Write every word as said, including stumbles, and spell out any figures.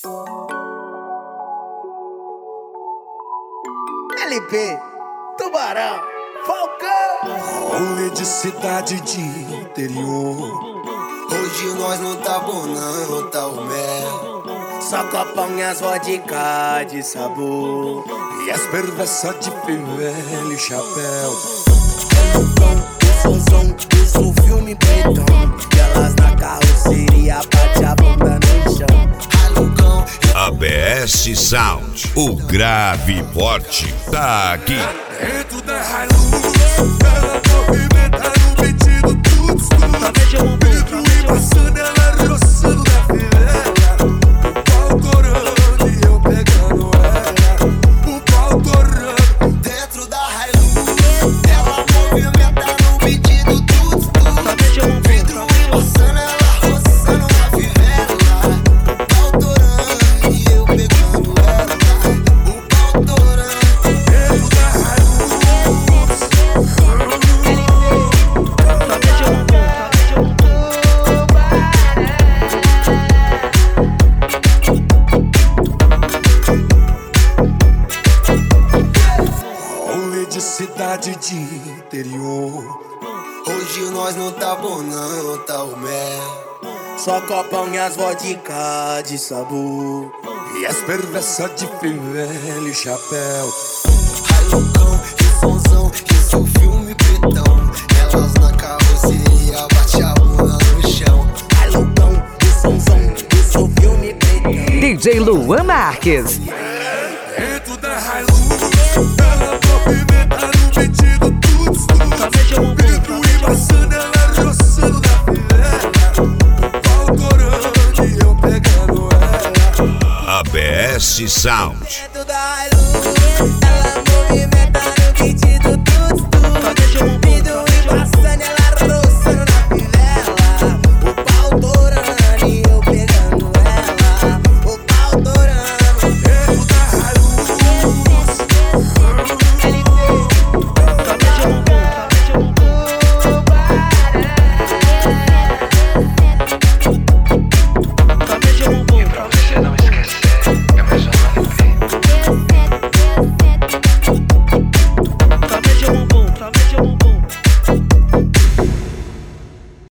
L P, Tubarão, Falcão. Rolê de cidade de interior. Hoje nós não tá bom não, tá o mel. Só copão e as vodka de sabor. E as perversas de fivela e chapéu. Som, som, isso o filme pretão. E elas na carroceria bate a bunda no chão. Alugão. A B S Sound, o grave e forte, tá aqui. Dentro da Hilux, ela movimenta no pedido tudo escuro. Vidro e passando, ela roçando na fivela. O pau torando e eu pegando ela. O pau torando. Dentro da Hilux, ela movimenta no pedido tudo escuro. Vidro e passando, ela roçando na fivela. O pau torando e eu pegando ela. O pau torando. Dentro da Hilux. Rolê de cidade de interior. Hoje nós não tá bom não, tá o mel. Só copão e as vodka de sabor. E as perversas de fivela e chapéu. Alugão e sonzão, isso o filme pretão. Elas na carroceria bate a bunda no chão. Alugão e sonzão, isso o filme pretão. D J Luan Marques. Dentro da Hilux, ela movimenta no pedido tudo escuro. Vidro e passando, ela roçando na fivela. O pau torando e eu pegando ela. A B S Sound. Dentro da Hilux, ela movimenta no pedido